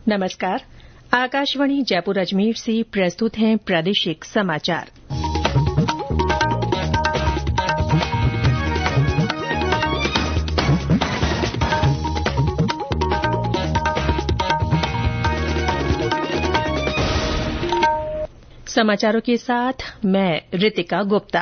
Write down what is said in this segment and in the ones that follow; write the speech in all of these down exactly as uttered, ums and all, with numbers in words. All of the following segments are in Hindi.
नमस्कार। आकाशवाणी जयपुर अजमेर से प्रस्तुत हैं प्रादेशिक समाचार। समाचारों के साथ मैं रितिका गुप्ता।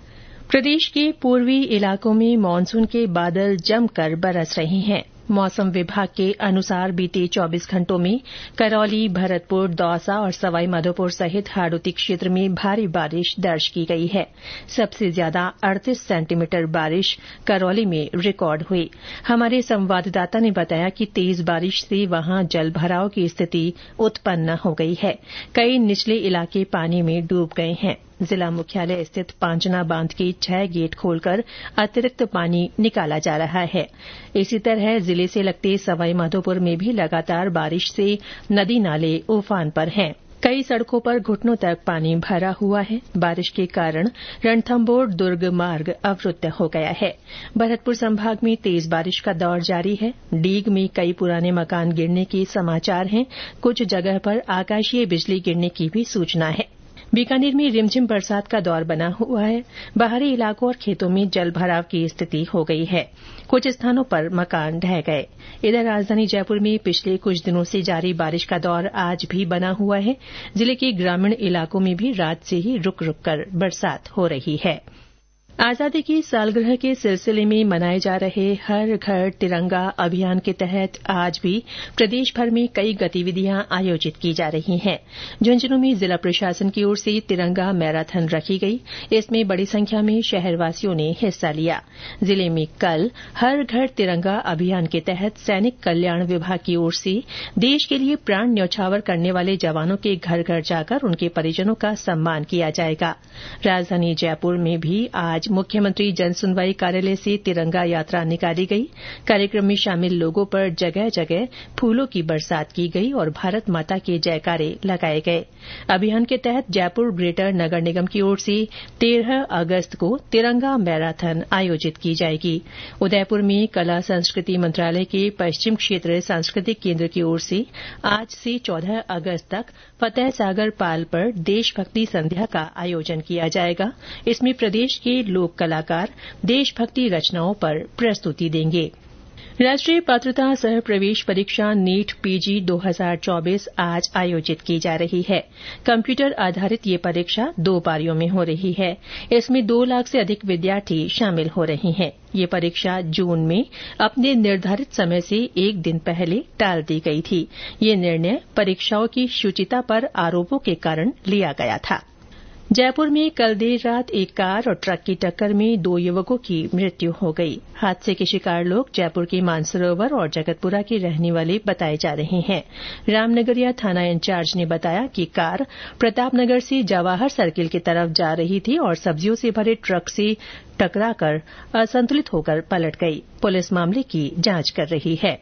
प्रदेश के पूर्वी इलाकों में मानसून के बादल जमकर बरस रहे हैं। मौसम विभाग के अनुसार बीते चौबीस घंटों में करौली, भरतपुर, दौसा और सवाई माधोपुर सहित हाड़ौती क्षेत्र में भारी बारिश दर्ज की गई है। सबसे ज्यादा अड़तीस सेंटीमीटर बारिश करौली में रिकॉर्ड हुई। हमारे संवाददाता ने बताया कि तेज बारिश से वहां जलभराव की स्थिति उत्पन्न हो गई है। कई निचले इलाके पानी में डूब गए हैं। जिला मुख्यालय स्थित पांचना बांध के छह गेट खोलकर अतिरिक्त पानी निकाला जा रहा है। इसी तरह जिले से लगते सवाई माधोपुर में भी लगातार बारिश से नदी नाले उफान पर हैं। कई सड़कों पर घुटनों तक पानी भरा हुआ है। बारिश के कारण रणथंभौर दुर्ग मार्ग अवरुद्ध हो गया है। भरतपुर संभाग में तेज बारिश का दौर जारी है। डीग में कई पुराने मकान गिरने के समाचार हैं। कुछ जगह पर आकाशीय बिजली गिरने की भी सूचना है। बीकानेर में रिमझिम बरसात का दौर बना हुआ है। बाहरी इलाकों और खेतों में जलभराव की स्थिति हो गई है। कुछ स्थानों पर मकान ढह गए। इधर राजधानी जयपुर में पिछले कुछ दिनों से जारी बारिश का दौर आज भी बना हुआ है। जिले के ग्रामीण इलाकों में भी रात से ही रुक रुक कर बरसात हो रही है। आजादी की सालगिरह के सिलसिले में मनाए जा रहे हर घर तिरंगा अभियान के तहत आज भी प्रदेश भर में कई गतिविधियां आयोजित की जा रही हैं। झुंझुनूं में जिला प्रशासन की ओर से तिरंगा मैराथन रखी गई। इसमें बड़ी संख्या में शहरवासियों ने हिस्सा लिया। जिले में कल हर घर तिरंगा अभियान के तहत सैनिक कल्याण विभाग की ओर से देश के लिए प्राण न्यौछावर करने वाले जवानों के घर घर जाकर उनके परिजनों का सम्मान किया जाएगा। राजधानी जयपुर में भी आज मुख्यमंत्री जनसुनवाई कार्यालय से तिरंगा यात्रा निकाली गई। कार्यक्रम में शामिल लोगों पर जगह जगह फूलों की बरसात की गई और भारत माता के जयकारे लगाए गए। अभियान के तहत जयपुर ग्रेटर नगर निगम की ओर से तेरह अगस्त को तिरंगा मैराथन आयोजित की जाएगी। उदयपुर में कला संस्कृति मंत्रालय के पश्चिम क्षेत्र सांस्कृतिक केन्द्र की ओर से आज से चौदह अगस्त तक फतेह सागर पाल पर देशभक्ति संध्या का आयोजन किया जाएगा। इसमें प्रदेश के लोक कलाकार देशभक्ति रचनाओं पर प्रस्तुति देंगे। राष्ट्रीय पात्रता सह प्रवेश परीक्षा नीट पीजी दो हज़ार चौबीस आज आयोजित की जा रही है। कंप्यूटर आधारित ये परीक्षा दो पारियों में हो रही है। इसमें दो लाख से अधिक विद्यार्थी शामिल हो रहे हैं। ये परीक्षा जून में अपने निर्धारित समय से एक दिन पहले टाल दी गई थी। ये निर्णय परीक्षाओं की शुचिता पर आरोपों के कारण लिया गया था। जयपुर में कल देर रात एक कार और ट्रक की टक्कर में दो युवकों की मृत्यु हो गई। हादसे के शिकार लोग जयपुर के मानसरोवर और जगतपुरा के रहने वाले बताए जा रहे हैं। रामनगरिया थाना इंचार्ज ने बताया कि कार प्रतापनगर से जवाहर सर्किल की तरफ जा रही थी और सब्जियों से भरे ट्रक से टकराकर असंतुलित होकर पलट गई। पुलिस मामले की जांच कर रही है।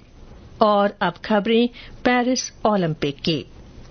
और अब खबरें पेरिस ओलंपिक की।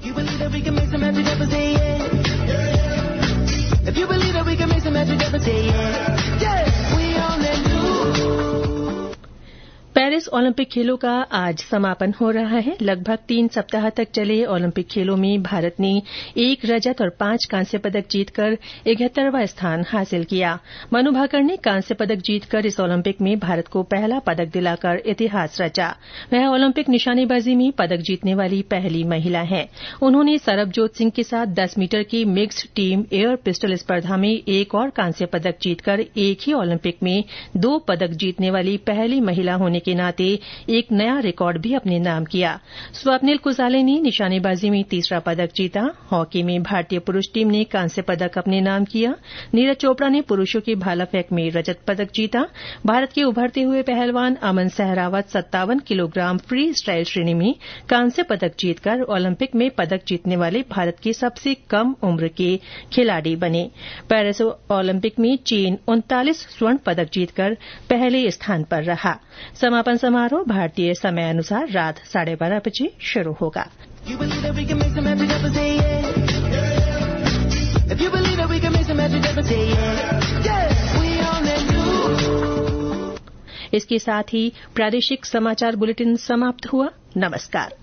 If you believe that we can make some magic, ever say yeah. Yeah, we on that new. Paris Olympic खेलों का आज समापन हो रहा है। लगभग तीन सप्ताह तक चले ओलंपिक खेलों में भारत ने एक रजत और पांच कांस्य पदक जीतकर इकहत्तरवां स्थान हासिल किया। मनु भाकर ने कांस्य पदक जीतकर इस ओलंपिक में भारत को पहला पदक दिलाकर इतिहास रचा। वह ओलंपिक निशानेबाजी में पदक जीतने वाली पहली महिला हैं। उन्होंने सरबजोत सिंह के साथ दस मीटर की मिक्स्ड टीम एयर पिस्टल स्पर्धा में एक और कांस्य पदक जीतकर एक ही ओलंपिक में दो पदक जीतने वाली पहली महिला होने के नाते एक नया रिकॉर्ड भी अपने नाम किया। स्वप्निल कुसाले ने निशानेबाजी में तीसरा पदक जीता। हॉकी में भारतीय पुरुष टीम ने कांस्य पदक अपने नाम किया। नीरज चोपड़ा ने पुरुषों के भाला फेंक में रजत पदक जीता। भारत के उभरते हुए पहलवान अमन सहरावत सत्तावन किलोग्राम फ्री स्टाइल श्रेणी में कांस्य पदक जीतकर ओलंपिक में पदक जीतने वाले भारत के सबसे कम उम्र के खिलाड़ी बने। पेरिस ओलंपिक में चीन उनतालीस स्वर्ण पदक जीतकर पहले स्थान पर रहा। समापन समारोह भारतीय समय अनुसार रात साढ़े बारह बजे शुरू होगा। इसके साथ ही प्रादेशिक समाचार बुलेटिन समाप्त हुआ। नमस्कार।